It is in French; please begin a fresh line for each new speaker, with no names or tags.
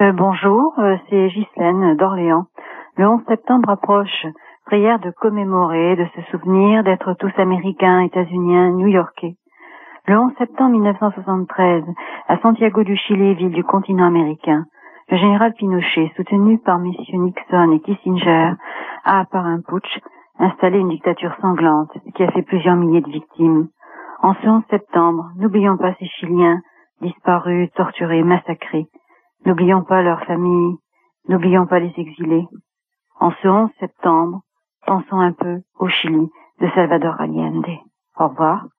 Bonjour, c'est Ghislaine d'Orléans. Le 11 septembre approche. Prière de commémorer, de se souvenir, d'être tous américains, états-uniens, new-yorkais. Le 11 septembre 1973, à Santiago du Chili, ville du continent américain, le général Pinochet, soutenu par messieurs Nixon et Kissinger, a, par un putsch, installé une dictature sanglante qui a fait plusieurs milliers de victimes. En ce 11 septembre, n'oublions pas ces Chiliens disparus, torturés, massacrés. N'oublions pas leurs familles, n'oublions pas les exilés. En ce 11 septembre, pensons un peu au Chili de Salvador Allende. Au revoir.